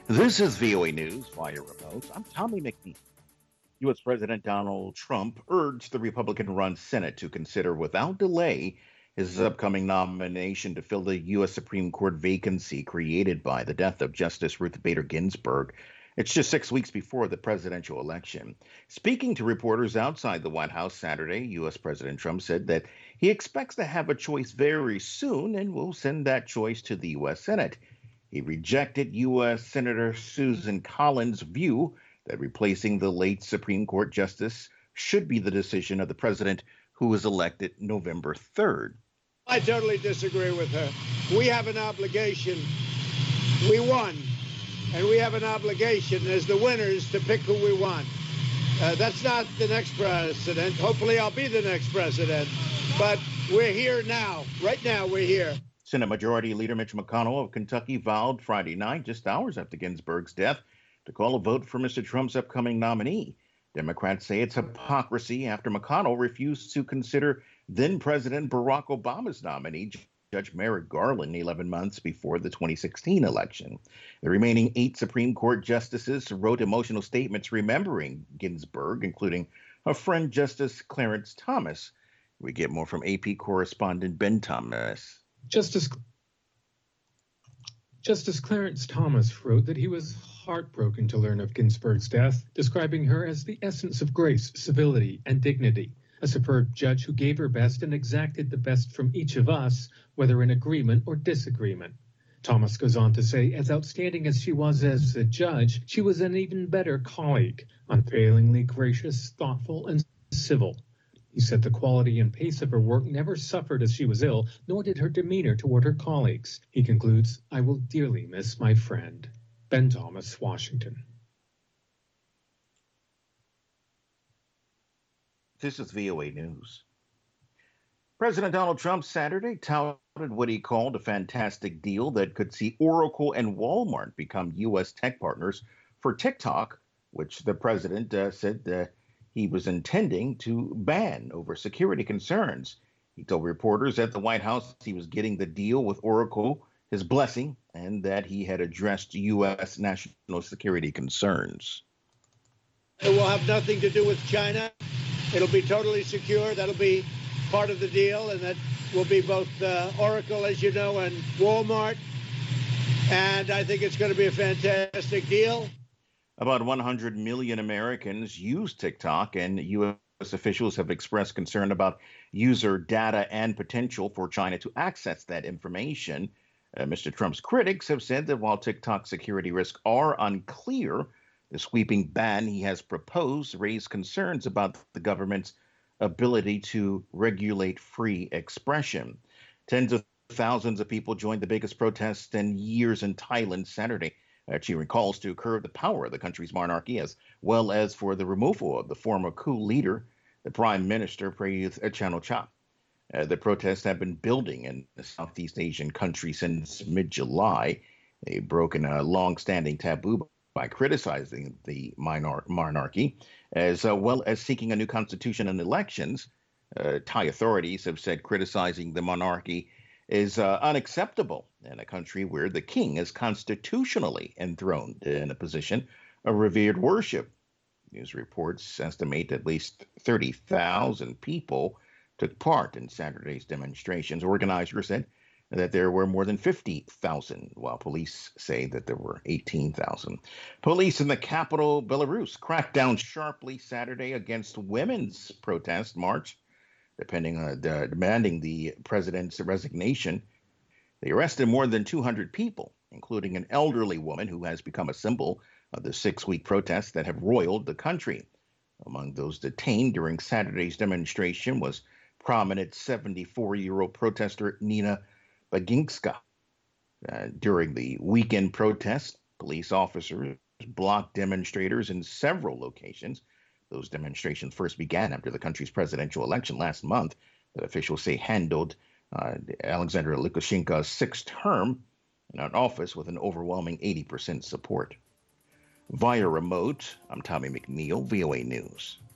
This is VOA News via remote. I'm Tommy McNeil. U.S. President Donald Trump urged the Republican-run Senate to consider without delay his upcoming nomination to fill the U.S. Supreme Court vacancy created by the death of Justice Ruth Bader Ginsburg. It's just 6 weeks before the presidential election. Speaking to reporters outside the White House Saturday, U.S. President Trump said that he expects to have a choice very soon and will send that choice to the U.S. Senate. He rejected U.S. Senator Susan Collins' view that replacing the late Supreme Court justice should be the decision of the president who was elected November 3rd. I totally disagree with her. We have an obligation. We won, and we have an obligation as the winners to pick who we want. That's not the next president. Hopefully I'll be the next president. But we're here now. Right now we're here. Senate Majority Leader Mitch McConnell of Kentucky vowed Friday night, just hours after Ginsburg's death, to call a vote for Mr. Trump's upcoming nominee. Democrats say it's hypocrisy after McConnell refused to consider then-President Barack Obama's nominee, Judge Merrick Garland, 11 months before the 2016 election. The remaining 8 Supreme Court justices wrote emotional statements remembering Ginsburg, including her friend Justice Clarence Thomas. We get more from AP correspondent Ben Thomas. Justice Clarence Thomas wrote that he was heartbroken to learn of Ginsburg's death, describing her as the essence of grace, civility, and dignity, a superb judge who gave her best and exacted the best from each of us, whether in agreement or disagreement. Thomas goes on to say, as outstanding as she was as a judge, she was an even better colleague, unfailingly gracious, thoughtful, and civil. He said the quality and pace of her work never suffered as she was ill, nor did her demeanor toward her colleagues. He concludes, I will dearly miss my friend. Ben Thomas, Washington. This is VOA News. President Donald Trump Saturday touted what he called a fantastic deal that could see Oracle and Walmart become U.S. tech partners for TikTok, which the president said he was intending to ban over security concerns. He told reporters at the White House he was getting the deal with Oracle, his blessing, and that he had addressed U.S. national security concerns. It will have nothing to do with China. It'll be totally secure. That'll be part of the deal, and that will be both Oracle, as you know, and Walmart. And I think it's going to be a fantastic deal. About 100 million Americans use TikTok, and U.S. officials have expressed concern about user data and potential for China to access that information. Mr. Trump's critics have said that while TikTok security risks are unclear, the sweeping ban he has proposed raised concerns about the government's ability to regulate free expression. Tens of thousands of people joined the biggest protest in years in Thailand Saturday. She recalls to curb the power of the country's monarchy, as well as for the removal of the former coup leader, the prime minister Prayuth Chan-o-cha. The protests have been building in the Southeast Asian country since mid-July. They've broken a long-standing taboo by criticizing the monarchy, as well as seeking a new constitution and elections. Thai authorities have said criticizing the monarchy is unacceptable in a country where the king is constitutionally enthroned in a position of revered worship. News reports estimate at least 30,000 people took part in Saturday's demonstrations. Organizers said that there were more than 50,000, while police say that there were 18,000. Police in the capital, Belarus, cracked down sharply Saturday against women's protest march demanding the president's resignation. They arrested more than 200 people, including an elderly woman who has become a symbol of the 6-week protests that have roiled the country. Among those detained during Saturday's demonstration was prominent 74-year-old protester Nina Baginska. During the weekend protest, police officers blocked demonstrators in several locations. Those demonstrations first began after the country's presidential election last month that officials say handled Alexander Lukashenko's 6th term in office with an overwhelming 80% support. Via remote, I'm Tommy McNeil, VOA News.